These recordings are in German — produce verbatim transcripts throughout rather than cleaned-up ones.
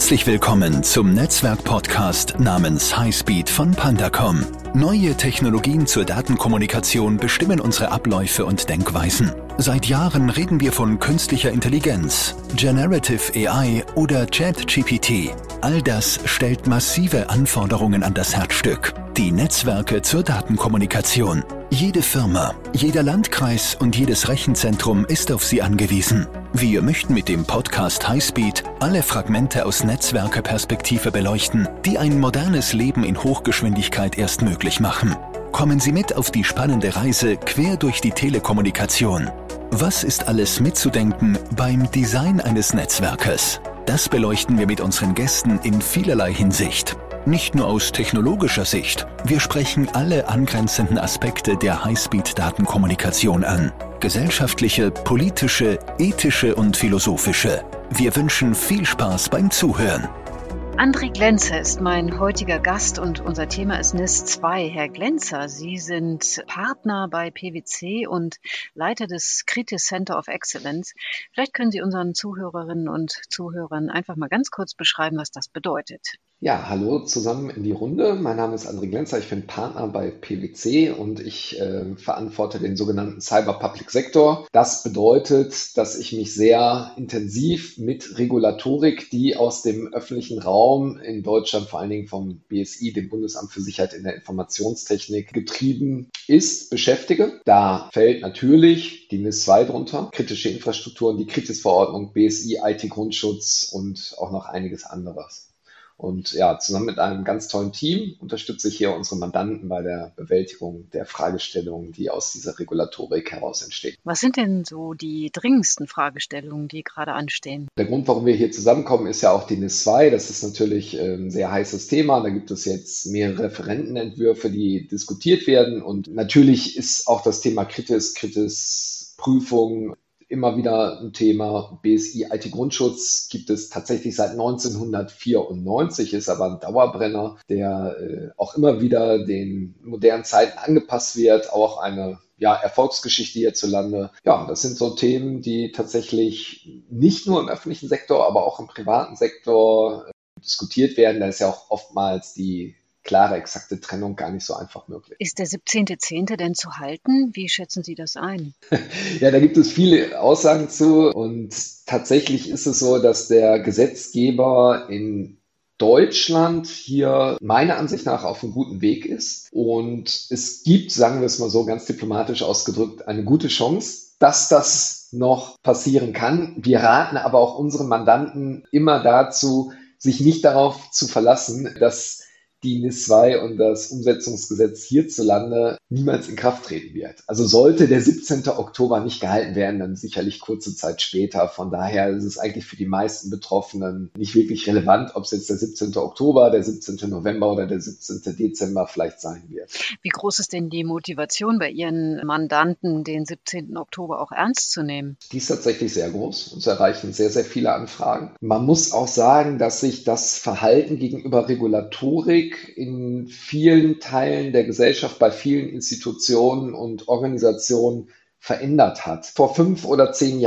Herzlich willkommen zum Netzwerk-Podcast namens Highspeed von Pandacom. Neue Technologien zur Datenkommunikation bestimmen unsere Abläufe und Denkweisen. Seit Jahren reden wir von künstlicher Intelligenz, Generative A I oder ChatGPT. All das stellt massive Anforderungen an das Herzstück, die Netzwerke zur Datenkommunikation. Jede Firma, jeder Landkreis und jedes Rechenzentrum ist auf sie angewiesen. Wir möchten mit dem Podcast Highspeed alle Fragmente aus Netzwerkeperspektive beleuchten, die ein modernes Leben in Hochgeschwindigkeit erst möglich machen. Kommen Sie mit auf die spannende Reise quer durch die Telekommunikation. Was ist alles mitzudenken beim Design eines Netzwerkes? Das beleuchten wir mit unseren Gästen in vielerlei Hinsicht. Nicht nur aus technologischer Sicht. Wir sprechen alle angrenzenden Aspekte der Highspeed-Datenkommunikation an. Gesellschaftliche, politische, ethische und philosophische. Wir wünschen viel Spaß beim Zuhören. André Glenzer ist mein heutiger Gast und unser Thema ist N I S zwei. Herr Glenzer, Sie sind Partner bei P W C und Leiter des Kritis Center of Excellence. Vielleicht können Sie unseren Zuhörerinnen und Zuhörern einfach mal ganz kurz beschreiben, was das bedeutet. Ja, hallo zusammen in die Runde. Mein Name ist André Glenzer, ich bin Partner bei P W C und ich äh, verantworte den sogenannten Cyber Public Sector. Das bedeutet, dass ich mich sehr intensiv mit Regulatorik, die aus dem öffentlichen Raum in Deutschland, vor allen Dingen vom B S I, dem Bundesamt für Sicherheit in der Informationstechnik, getrieben ist, beschäftige. Da fällt natürlich die N I S zwei drunter, kritische Infrastrukturen, die Kritis-Verordnung, B S I, I T-Grundschutz und auch noch einiges anderes. Und ja, zusammen mit einem ganz tollen Team unterstütze ich hier unsere Mandanten bei der Bewältigung der Fragestellungen, die aus dieser Regulatorik heraus entstehen. Was sind denn so die dringendsten Fragestellungen, die gerade anstehen? Der Grund, warum wir hier zusammenkommen, ist ja auch die N I S zwei. Das ist natürlich ein sehr heißes Thema. Da gibt es jetzt mehrere Referentenentwürfe, die diskutiert werden. Und natürlich ist auch das Thema Kritis, Kritis-Prüfung immer wieder ein Thema. B S I I T-Grundschutz gibt es tatsächlich seit neunzehnhundertvierundneunzig, ist aber ein Dauerbrenner, der äh, auch immer wieder den modernen Zeiten angepasst wird, auch eine ja, Erfolgsgeschichte hierzulande. Ja, das sind so Themen, die tatsächlich nicht nur im öffentlichen Sektor, aber auch im privaten Sektor äh, diskutiert werden. Da ist ja auch oftmals die klare, exakte Trennung gar nicht so einfach möglich. Ist der siebzehnte zehnte denn zu halten? Wie schätzen Sie das ein? Ja, da gibt es viele Aussagen zu und tatsächlich ist es so, dass der Gesetzgeber in Deutschland hier meiner Ansicht nach auf einem guten Weg ist und es gibt, sagen wir es mal so ganz diplomatisch ausgedrückt, eine gute Chance, dass das noch passieren kann. Wir raten aber auch unseren Mandanten immer dazu, sich nicht darauf zu verlassen, dass die N I S zwei und das Umsetzungsgesetz hierzulande niemals in Kraft treten wird. Also sollte der siebzehnte Oktober nicht gehalten werden, dann sicherlich kurze Zeit später. Von daher ist es eigentlich für die meisten Betroffenen nicht wirklich relevant, ob es jetzt der siebzehnte Oktober, der siebzehnte November oder der siebzehnte Dezember vielleicht sein wird. Wie groß ist denn die Motivation bei Ihren Mandanten, den siebzehnten Oktober auch ernst zu nehmen? Die ist tatsächlich sehr groß. Uns erreichen sehr, sehr viele Anfragen. Man muss auch sagen, dass sich das Verhalten gegenüber Regulatorik in vielen Teilen der Gesellschaft, bei vielen Institutionen und Organisationen verändert hat. Vor fünf oder zehn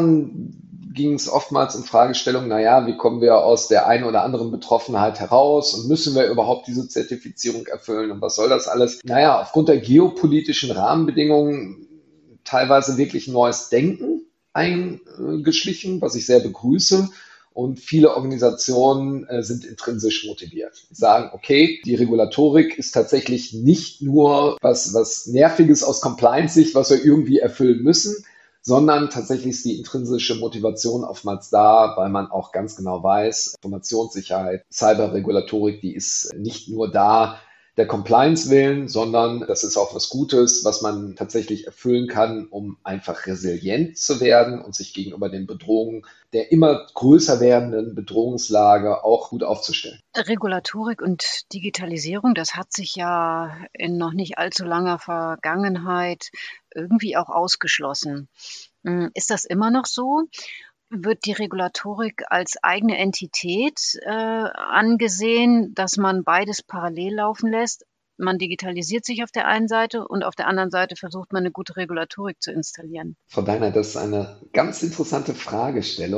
Jahren ging es oftmals um Fragestellungen, naja, wie kommen wir aus der einen oder anderen Betroffenheit heraus und müssen wir überhaupt diese Zertifizierung erfüllen und was soll das alles? Naja, aufgrund der geopolitischen Rahmenbedingungen teilweise wirklich neues Denken eingeschlichen, was ich sehr begrüße. Und viele Organisationen äh, sind intrinsisch motiviert. Die sagen, okay, die Regulatorik ist tatsächlich nicht nur was, was Nerviges aus Compliance-Sicht, was wir irgendwie erfüllen müssen, sondern tatsächlich ist die intrinsische Motivation oftmals da, weil man auch ganz genau weiß, Informationssicherheit, Cyberregulatorik, die ist nicht nur da, der Compliance willen, sondern das ist auch was Gutes, was man tatsächlich erfüllen kann, um einfach resilient zu werden und sich gegenüber den Bedrohungen der immer größer werdenden Bedrohungslage auch gut aufzustellen. Regulatorik und Digitalisierung, das hat sich ja in noch nicht allzu langer Vergangenheit irgendwie auch ausgeschlossen. Ist das immer noch so? Wird die Regulatorik als eigene Entität äh, angesehen, dass man beides parallel laufen lässt? Man digitalisiert sich auf der einen Seite und auf der anderen Seite versucht man eine gute Regulatorik zu installieren. Frau Deiner, das ist eine ganz interessante Fragestellung.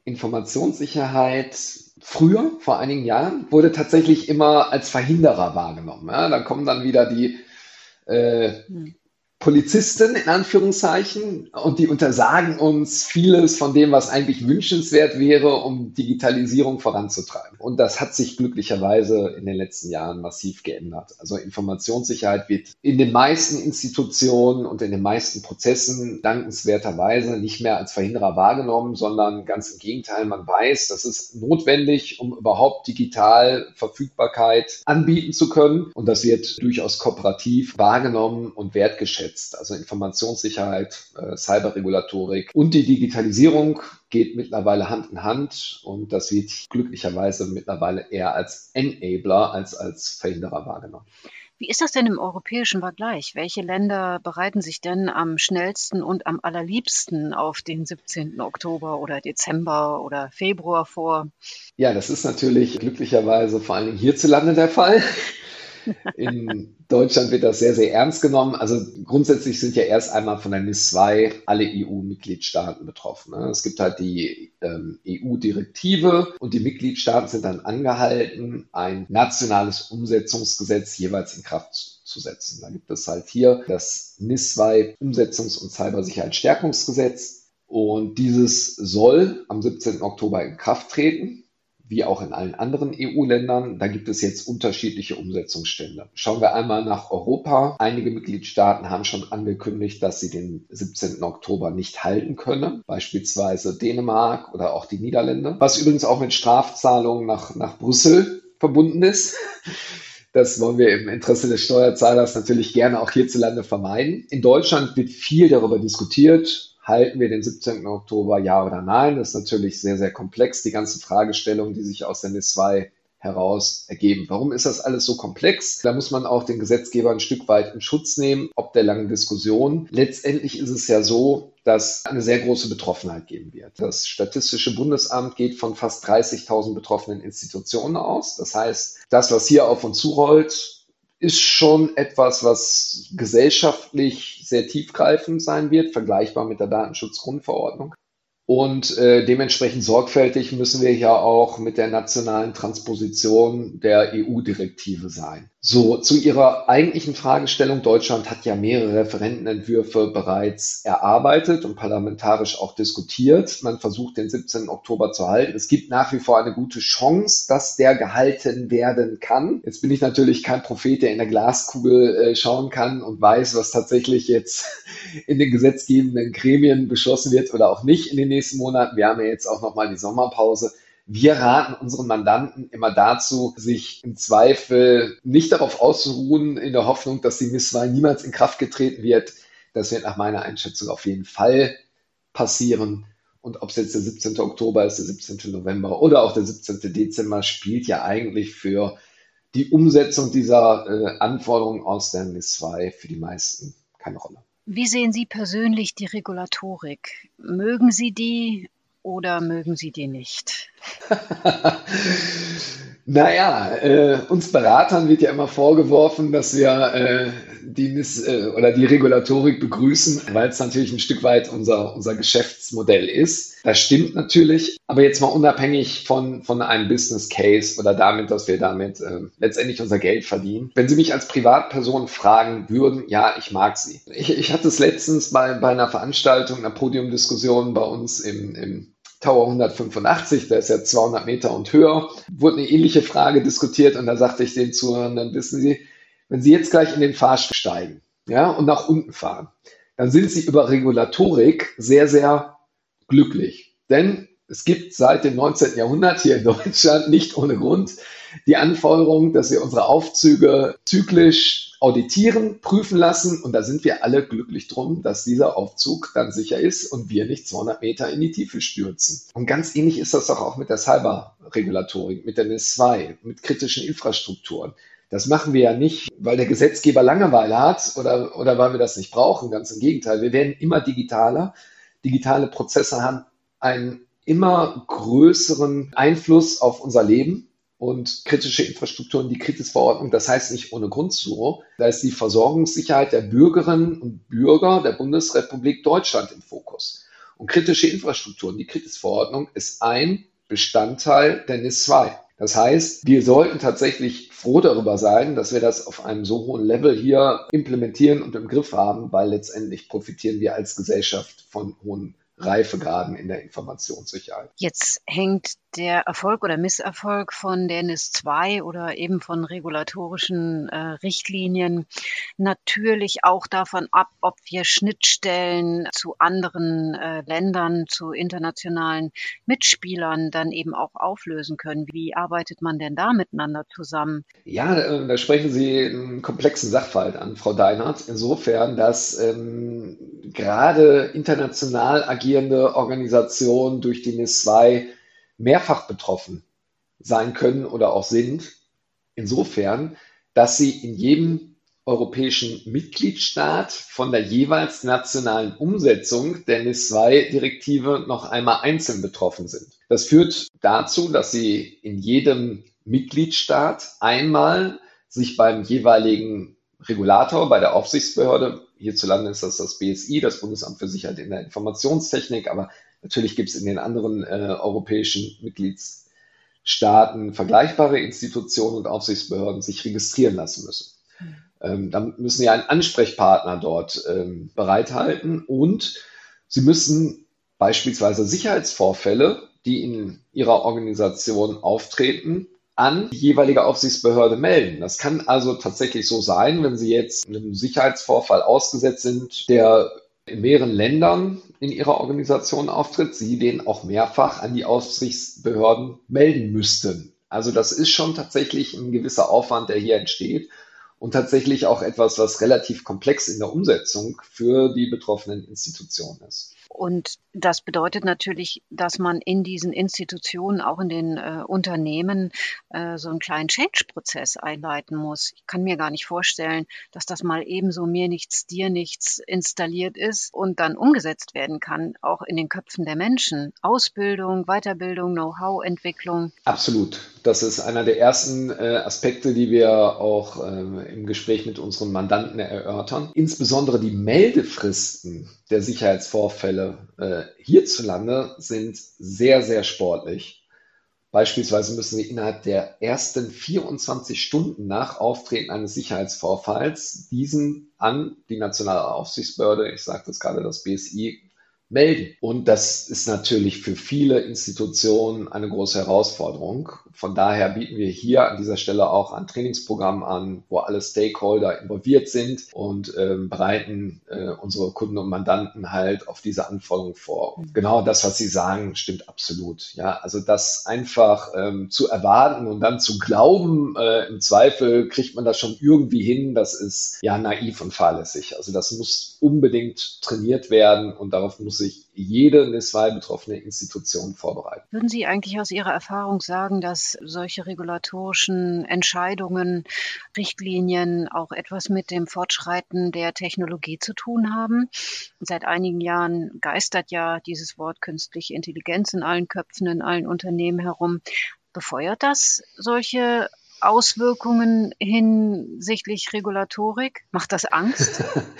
Informationssicherheit früher, vor einigen Jahren, wurde tatsächlich immer als Verhinderer wahrgenommen. Ja, da kommen dann wieder die äh, Hm. Polizisten in Anführungszeichen und die untersagen uns vieles von dem, was eigentlich wünschenswert wäre, um Digitalisierung voranzutreiben. Und das hat sich glücklicherweise in den letzten Jahren massiv geändert. Also Informationssicherheit wird in den meisten Institutionen und in den meisten Prozessen dankenswerterweise nicht mehr als Verhinderer wahrgenommen, sondern ganz im Gegenteil, man weiß, das ist notwendig, um überhaupt digital Verfügbarkeit anbieten zu können. Und das wird durchaus kooperativ wahrgenommen und wertgeschätzt. Also Informationssicherheit, äh, Cyberregulatorik und die Digitalisierung geht mittlerweile Hand in Hand und das wird glücklicherweise mittlerweile eher als Enabler als als Verhinderer wahrgenommen. Wie ist das denn im europäischen Vergleich? Welche Länder bereiten sich denn am schnellsten und am allerliebsten auf den siebzehnten Oktober oder Dezember oder Februar vor? Ja, das ist natürlich glücklicherweise vor allen Dingen hierzulande der Fall. In Deutschland wird das sehr, sehr ernst genommen. Also grundsätzlich sind ja erst einmal von der N I S zwei alle E U-Mitgliedstaaten betroffen. Ne? Es gibt halt die ähm, E U-Direktive und die Mitgliedstaaten sind dann angehalten, ein nationales Umsetzungsgesetz jeweils in Kraft zu setzen. Da gibt es halt hier das N I S zwei Umsetzungs- und Cybersicherheitsstärkungsgesetz und dieses soll am siebzehnten Oktober in Kraft treten, wie auch in allen anderen E U-Ländern. Da gibt es jetzt unterschiedliche Umsetzungsstände. Schauen wir einmal nach Europa. Einige Mitgliedstaaten haben schon angekündigt, dass sie den siebzehnten Oktober nicht halten können, beispielsweise Dänemark oder auch die Niederlande, was übrigens auch mit Strafzahlungen nach, nach Brüssel verbunden ist. Das wollen wir im Interesse des Steuerzahlers natürlich gerne auch hierzulande vermeiden. In Deutschland wird viel darüber diskutiert. Halten wir den siebzehnten Oktober, ja oder nein? Das ist natürlich sehr, sehr komplex, die ganzen Fragestellungen, die sich aus der N I S zwei heraus ergeben. Warum ist das alles so komplex? Da muss man auch den Gesetzgeber ein Stück weit in Schutz nehmen, ob der langen Diskussion. Letztendlich ist es ja so, dass eine sehr große Betroffenheit geben wird. Das Statistische Bundesamt geht von fast dreißigtausend betroffenen Institutionen aus. Das heißt, das, was hier auf uns zurollt, ist schon etwas, was gesellschaftlich sehr tiefgreifend sein wird, vergleichbar mit der Datenschutzgrundverordnung. Und äh, dementsprechend sorgfältig müssen wir ja auch mit der nationalen Transposition der E U-Direktive sein. So, zu Ihrer eigentlichen Fragestellung. Deutschland hat ja mehrere Referentenentwürfe bereits erarbeitet und parlamentarisch auch diskutiert. Man versucht, den siebzehnten Oktober zu halten. Es gibt nach wie vor eine gute Chance, dass der gehalten werden kann. Jetzt bin ich natürlich kein Prophet, der in der Glaskugel äh, schauen kann und weiß, was tatsächlich jetzt in den gesetzgebenden Gremien beschlossen wird oder auch nicht in den nächsten Monaten. Wir haben ja jetzt auch nochmal die Sommerpause. Wir raten unseren Mandanten immer dazu, sich im Zweifel nicht darauf auszuruhen, in der Hoffnung, dass die N I S zwei niemals in Kraft getreten wird. Das wird nach meiner Einschätzung auf jeden Fall passieren. Und ob es jetzt der siebzehnte Oktober ist, der siebzehnte November oder auch der siebzehnte Dezember, spielt ja eigentlich für die Umsetzung dieser äh, Anforderungen aus der N I S zwei für die meisten keine Rolle. Wie sehen Sie persönlich die Regulatorik? Mögen Sie die oder mögen Sie die nicht? Naja, äh, uns Beratern wird ja immer vorgeworfen, dass wir äh, die N I S äh, oder die Regulatorik begrüßen, weil es natürlich ein Stück weit unser, unser Geschäftsmodell ist. Das stimmt natürlich, aber jetzt mal unabhängig von, von einem Business Case oder damit, dass wir damit äh, letztendlich unser Geld verdienen. Wenn Sie mich als Privatperson fragen würden, ja, ich mag sie. Ich, ich hatte es letztens bei, bei einer Veranstaltung, einer Podiumdiskussion bei uns im, im Tower hundertfünfundachtzig, der ist ja zweihundert Meter und höher, wurde eine ähnliche Frage diskutiert und da sagte ich den Zuhörern, wissen Sie, wenn Sie jetzt gleich in den Fahrstuhl steigen, ja, und nach unten fahren, dann sind Sie über Regulatorik sehr, sehr glücklich. Denn es gibt seit dem neunzehnten Jahrhundert hier in Deutschland nicht ohne Grund die Anforderung, dass wir unsere Aufzüge zyklisch auditieren, prüfen lassen. Und da sind wir alle glücklich drum, dass dieser Aufzug dann sicher ist und wir nicht zweihundert Meter in die Tiefe stürzen. Und ganz ähnlich ist das doch auch mit der Cyberregulatorik, mit der N I S zwei, mit kritischen Infrastrukturen. Das machen wir ja nicht, weil der Gesetzgeber Langeweile hat oder, oder weil wir das nicht brauchen. Ganz im Gegenteil. Wir werden immer digitaler. Digitale Prozesse haben einen immer größeren Einfluss auf unser Leben. Und kritische Infrastrukturen, die Kritisverordnung, das heißt nicht ohne Grund so. Da ist die Versorgungssicherheit der Bürgerinnen und Bürger der Bundesrepublik Deutschland im Fokus. Und kritische Infrastrukturen, die Kritis-Verordnung ist ein Bestandteil der N I S zwei. Das heißt, wir sollten tatsächlich froh darüber sein, dass wir das auf einem so hohen Level hier implementieren und im Griff haben, weil letztendlich profitieren wir als Gesellschaft von hohen Reifegraden in der Informationssicherheit. Jetzt hängt der Erfolg oder Misserfolg von der N I S zwei oder eben von regulatorischen äh, Richtlinien natürlich auch davon ab, ob wir Schnittstellen zu anderen äh, Ländern, zu internationalen Mitspielern dann eben auch auflösen können. Wie arbeitet man denn da miteinander zusammen? Ja, äh, da sprechen Sie einen komplexen Sachverhalt an, Frau Deinert. Insofern, dass ähm, gerade international agierende Organisationen durch die N I S zwei mehrfach betroffen sein können oder auch sind. Insofern, dass sie in jedem europäischen Mitgliedstaat von der jeweils nationalen Umsetzung der N I S zwei Direktive noch einmal einzeln betroffen sind. Das führt dazu, dass sie in jedem Mitgliedstaat einmal sich beim jeweiligen Regulator, bei der Aufsichtsbehörde, hierzulande ist das das B S I, das Bundesamt für Sicherheit in der Informationstechnik, aber natürlich gibt es in den anderen äh, europäischen Mitgliedstaaten vergleichbare Institutionen und Aufsichtsbehörden, sich registrieren lassen müssen. Mhm. Ähm, dann müssen sie einen Ansprechpartner dort ähm, bereithalten und sie müssen beispielsweise Sicherheitsvorfälle, die in ihrer Organisation auftreten, an die jeweilige Aufsichtsbehörde melden. Das kann also tatsächlich so sein, wenn Sie jetzt einem Sicherheitsvorfall ausgesetzt sind, der in mehreren Ländern in Ihrer Organisation auftritt, Sie den auch mehrfach an die Aufsichtsbehörden melden müssten. Also das ist schon tatsächlich ein gewisser Aufwand, der hier entsteht und tatsächlich auch etwas, was relativ komplex in der Umsetzung für die betroffenen Institutionen ist. Und das bedeutet natürlich, dass man in diesen Institutionen, auch in den äh, Unternehmen, äh, so einen kleinen Change-Prozess einleiten muss. Ich kann mir gar nicht vorstellen, dass das mal ebenso mir nichts, dir nichts installiert ist und dann umgesetzt werden kann, auch in den Köpfen der Menschen. Ausbildung, Weiterbildung, Know-how-Entwicklung. Absolut. Das ist einer der ersten äh, Aspekte, die wir auch äh, im Gespräch mit unseren Mandanten erörtern. Insbesondere die Meldefristen der Sicherheitsvorfälle äh, hierzulande sind sehr, sehr sportlich. Beispielsweise müssen Sie innerhalb der ersten vierundzwanzig Stunden nach Auftreten eines Sicherheitsvorfalls diesen an die nationale Aufsichtsbehörde, ich sagte es gerade, das B S I, melden. Und das ist natürlich für viele Institutionen eine große Herausforderung. Von daher bieten wir hier an dieser Stelle auch ein Trainingsprogramm an, wo alle Stakeholder involviert sind und ähm, bereiten äh, unsere Kunden und Mandanten halt auf diese Anforderungen vor. Und genau das, was Sie sagen, stimmt absolut. Ja, also das einfach ähm, zu erwarten und dann zu glauben, äh, im Zweifel kriegt man das schon irgendwie hin, das ist ja naiv und fahrlässig. Also das muss unbedingt trainiert werden und darauf muss sich jede N I S zwei betroffene Institution vorbereiten. Würden Sie eigentlich aus Ihrer Erfahrung sagen, dass solche regulatorischen Entscheidungen, Richtlinien auch etwas mit dem Fortschreiten der Technologie zu tun haben? Seit einigen Jahren geistert ja dieses Wort künstliche Intelligenz in allen Köpfen, in allen Unternehmen herum. Befeuert das solche Auswirkungen hinsichtlich Regulatorik? Macht das Angst?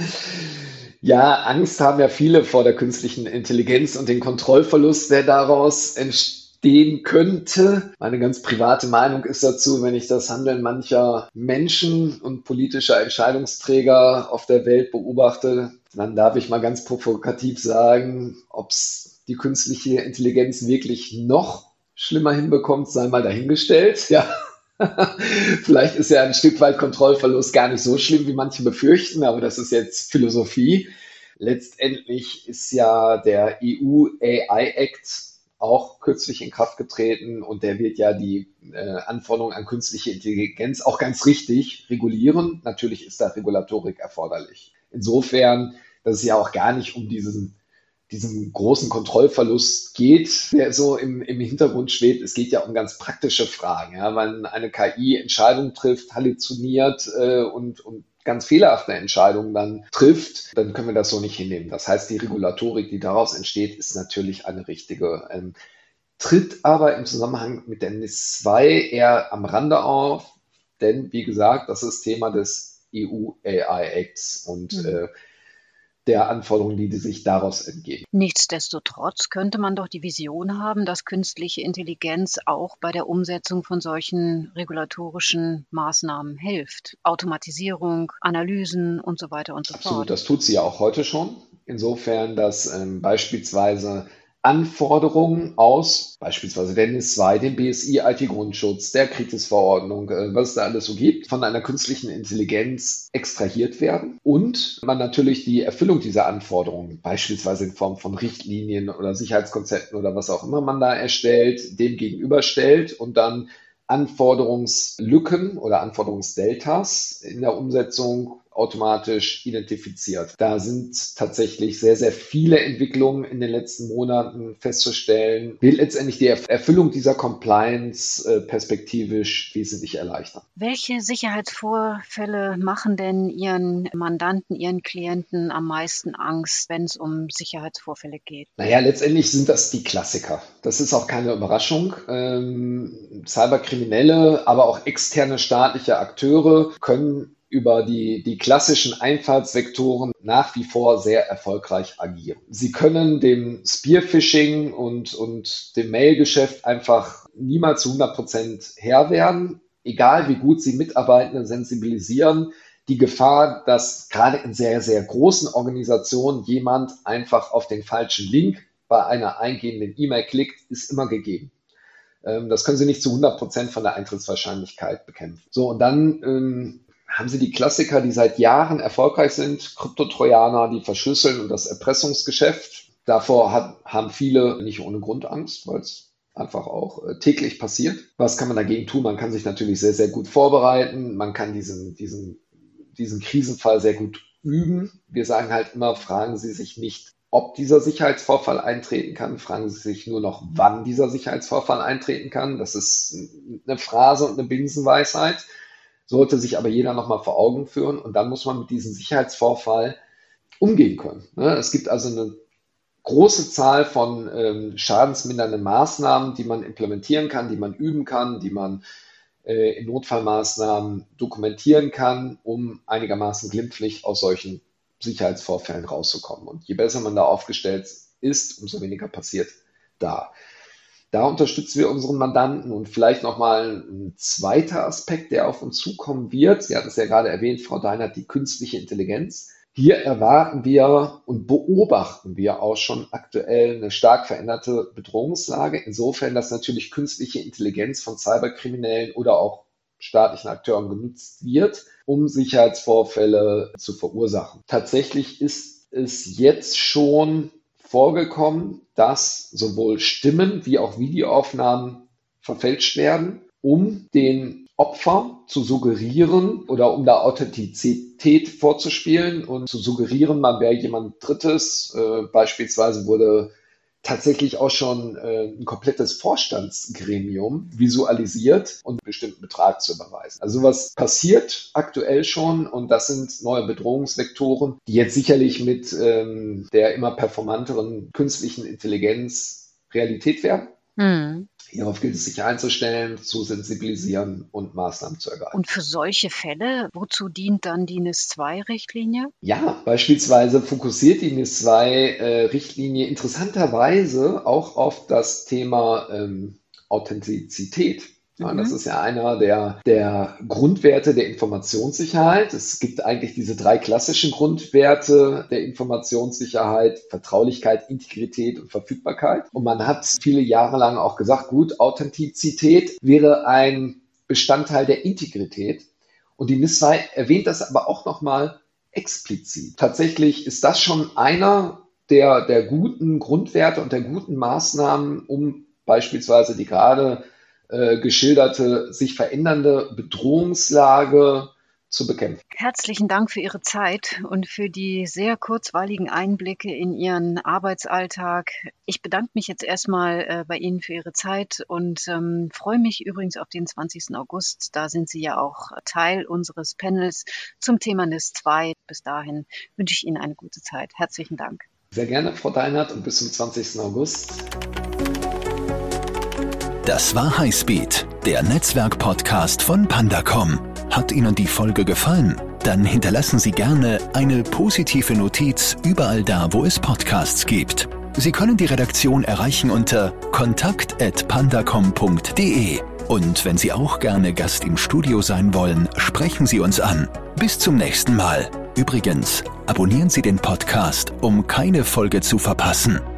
Ja, Angst haben ja viele vor der künstlichen Intelligenz und den Kontrollverlust, der daraus entstehen könnte. Meine ganz private Meinung ist dazu, wenn ich das Handeln mancher Menschen und politischer Entscheidungsträger auf der Welt beobachte, dann darf ich mal ganz provokativ sagen, ob es die künstliche Intelligenz wirklich noch schlimmer hinbekommt, sei mal dahingestellt. Ja. Vielleicht ist ja ein Stück weit Kontrollverlust gar nicht so schlimm, wie manche befürchten, aber das ist jetzt Philosophie. Letztendlich ist ja der E U A I Act auch kürzlich in Kraft getreten und der wird ja die äh, Anforderungen an künstliche Intelligenz auch ganz richtig regulieren. Natürlich ist da Regulatorik erforderlich. Insofern, dass es ja auch gar nicht um diesen diesem großen Kontrollverlust geht, der so im, im Hintergrund schwebt. Es geht ja um ganz praktische Fragen. Ja? Wenn eine K I Entscheidungen trifft, halluziniert äh, und, und ganz fehlerhafte Entscheidungen dann trifft, dann können wir das so nicht hinnehmen. Das heißt, die Regulatorik, die daraus entsteht, ist natürlich eine richtige. Ähm, tritt aber im Zusammenhang mit der N I S zwei eher am Rande auf, denn wie gesagt, das ist Thema des E U A I Acts und mhm. äh, der Anforderungen, die sich daraus entgehen. Nichtsdestotrotz könnte man doch die Vision haben, dass künstliche Intelligenz auch bei der Umsetzung von solchen regulatorischen Maßnahmen hilft. Automatisierung, Analysen und so weiter und so fort. Absolut, das tut sie ja auch heute schon. Insofern, dass ähm, beispielsweise Anforderungen aus beispielsweise der N I S zwei, dem B S I I T-Grundschutz, der KRITIS-Verordnung, äh, was es da alles so gibt, von einer künstlichen Intelligenz extrahiert werden und man natürlich die Erfüllung dieser Anforderungen, beispielsweise in Form von Richtlinien oder Sicherheitskonzepten oder was auch immer man da erstellt, dem gegenüberstellt und dann Anforderungslücken oder Anforderungsdeltas in der Umsetzung automatisch identifiziert. Da sind tatsächlich sehr, sehr viele Entwicklungen in den letzten Monaten festzustellen, will letztendlich die Erfüllung dieser Compliance äh, perspektivisch wesentlich erleichtern. Welche Sicherheitsvorfälle machen denn Ihren Mandanten, Ihren Klienten am meisten Angst, wenn es um Sicherheitsvorfälle geht? Naja, letztendlich sind das die Klassiker. Das ist auch keine Überraschung. Ähm, Cyberkriminelle, aber auch externe staatliche Akteure können über die, die klassischen Einfallsvektoren nach wie vor sehr erfolgreich agieren. Sie können dem Spearphishing und, und dem Mailgeschäft einfach niemals zu hundert Prozent Herr werden, egal wie gut sie Mitarbeitende sensibilisieren. Die Gefahr, dass gerade in sehr, sehr großen Organisationen jemand einfach auf den falschen Link bei einer eingehenden E-Mail klickt, ist immer gegeben. Das können Sie nicht zu hundert Prozent von der Eintrittswahrscheinlichkeit bekämpfen. So, und dann ähm, haben Sie die Klassiker, die seit Jahren erfolgreich sind, Kryptotrojaner, die verschlüsseln und das Erpressungsgeschäft. Davor hat, haben viele nicht ohne Grund Angst, weil es einfach auch äh, täglich passiert. Was kann man dagegen tun? Man kann sich natürlich sehr, sehr gut vorbereiten. Man kann diesen, diesen, diesen Krisenfall sehr gut üben. Wir sagen halt immer, fragen Sie sich nicht, ob dieser Sicherheitsvorfall eintreten kann. Fragen Sie sich nur noch, wann dieser Sicherheitsvorfall eintreten kann. Das ist eine Phrase und eine Binsenweisheit. Sollte sich aber jeder nochmal vor Augen führen und dann muss man mit diesem Sicherheitsvorfall umgehen können. Es gibt also eine große Zahl von ähm, schadensmindernden Maßnahmen, die man implementieren kann, die man üben kann, die man äh, in Notfallmaßnahmen dokumentieren kann, um einigermaßen glimpflich aus solchen Sicherheitsvorfällen rauszukommen. Und je besser man da aufgestellt ist, umso weniger passiert da. Da unterstützen wir unseren Mandanten und vielleicht nochmal ein zweiter Aspekt, der auf uns zukommen wird. Sie hat es ja gerade erwähnt, Frau Deinert, die künstliche Intelligenz. Hier erwarten wir und beobachten wir auch schon aktuell eine stark veränderte Bedrohungslage. Insofern, dass natürlich künstliche Intelligenz von Cyberkriminellen oder auch staatlichen Akteuren genutzt wird, um Sicherheitsvorfälle zu verursachen. Tatsächlich ist es jetzt schon vorgekommen, dass sowohl Stimmen wie auch Videoaufnahmen verfälscht werden, um den Opfer zu suggerieren oder um da Authentizität vorzuspielen und zu suggerieren, man wäre jemand Drittes. Äh, beispielsweise wurde tatsächlich auch schon äh, ein komplettes Vorstandsgremium visualisiert und einen bestimmten Betrag zu überweisen. Also was passiert aktuell schon und das sind neue Bedrohungsvektoren, die jetzt sicherlich mit ähm, der immer performanteren künstlichen Intelligenz Realität werden. Hm. Hierauf gilt es, sich einzustellen, zu sensibilisieren und Maßnahmen zu ergreifen. Und für solche Fälle, wozu dient dann die N I S zwei Richtlinie? Ja, beispielsweise fokussiert die N I S zwei Richtlinie interessanterweise auch auf das Thema ähm, Authentizität. Ja, mhm. Das ist ja einer der, der Grundwerte der Informationssicherheit. Es gibt eigentlich diese drei klassischen Grundwerte der Informationssicherheit: Vertraulichkeit, Integrität und Verfügbarkeit. Und man hat viele Jahre lang auch gesagt, gut, Authentizität wäre ein Bestandteil der Integrität. Und die N I S zwei erwähnt das aber auch nochmal explizit. Tatsächlich ist das schon einer der, der guten Grundwerte und der guten Maßnahmen, um beispielsweise die gerade Äh, geschilderte, sich verändernde Bedrohungslage zu bekämpfen. Herzlichen Dank für Ihre Zeit und für die sehr kurzweiligen Einblicke in Ihren Arbeitsalltag. Ich bedanke mich jetzt erstmal äh, bei Ihnen für Ihre Zeit und ähm, freue mich übrigens auf den zwanzigsten August. Da sind Sie ja auch Teil unseres Panels zum Thema N I S zwei. Bis dahin wünsche ich Ihnen eine gute Zeit. Herzlichen Dank. Sehr gerne, Frau Deinert, und bis zum zwanzigsten August. Das war Highspeed, der Netzwerk-Podcast von Panda Punkt com. Hat Ihnen die Folge gefallen? Dann hinterlassen Sie gerne eine positive Notiz überall da, wo es Podcasts gibt. Sie können die Redaktion erreichen unter kontakt at pandacom punkt de. Und wenn Sie auch gerne Gast im Studio sein wollen, sprechen Sie uns an. Bis zum nächsten Mal. Übrigens, abonnieren Sie den Podcast, um keine Folge zu verpassen.